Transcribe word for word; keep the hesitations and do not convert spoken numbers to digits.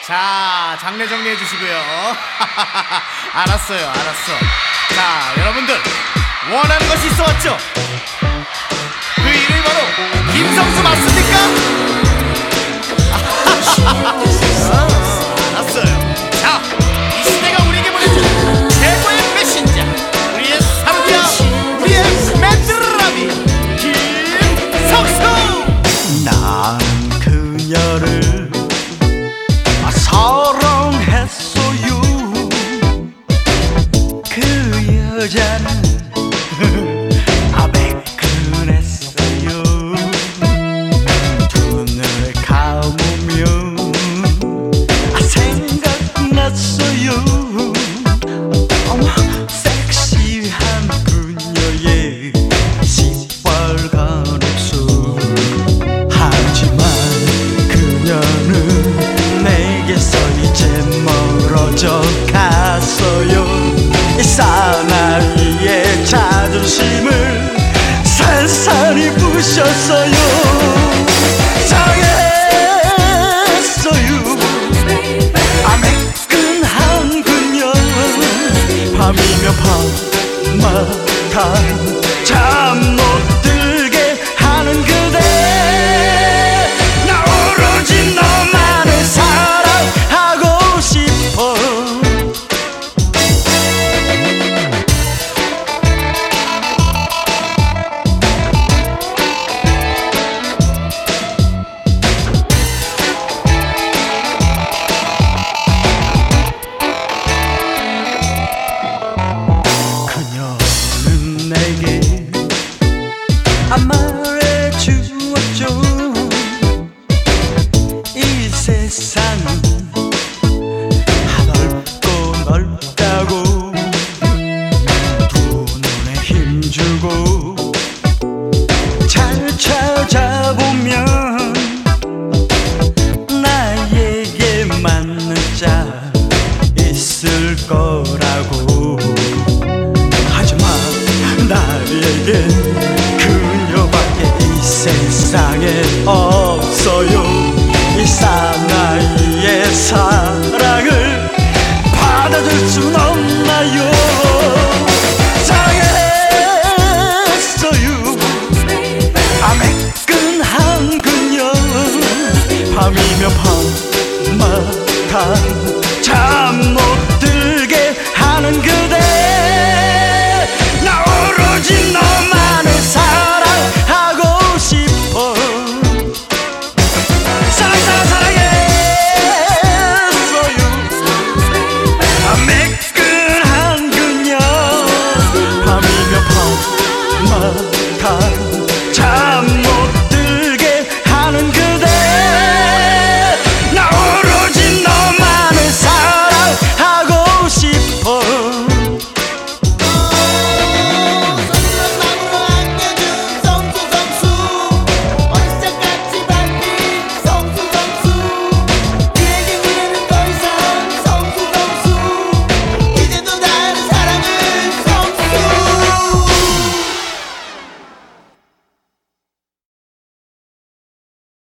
자, 장례 정리해 주시고요. 알았어요, 알았어. 자, 여러분들 원하는 것이 있어 왔죠? 그 이름이 바로 김성수 맞습니까? 아, 알았어요. 자, 이 시대가 우리에게 보내준 최고의 메신저, 우리의 사랑이야, 우리의 맨드라미 김성수. 난 그녀를 사랑했어요. 그 여자는 아 매끈했어요. 두 눈을 감으면 아 생각났어요. 어머 섹시한 그녀의 시뻘건 입술. 하지만 그녀는 내게서 이제 멀어져 갔어요. 이 사나이의 자존심을 산산이 부셨어요. 상했어요. 아 매끈한 그녀. 밤이면 밤마다 잠 못 들게 하는 그대. 나 오로지 너만을 사랑하고 싶어. 그녀는 내게 아 말해주었죠. 이 세상은 넓고 넓다고. 두 눈에 힘주고 잘 찾아보면 나에게 맞는 자 있을 거라고. 하지만 나에게 그녀밖에 이 세상에 없어요. 이 사나이의 사랑을 받아줄 순 없나요? 상했어요. 아 매끈한 그녀. 밤이면 밤마다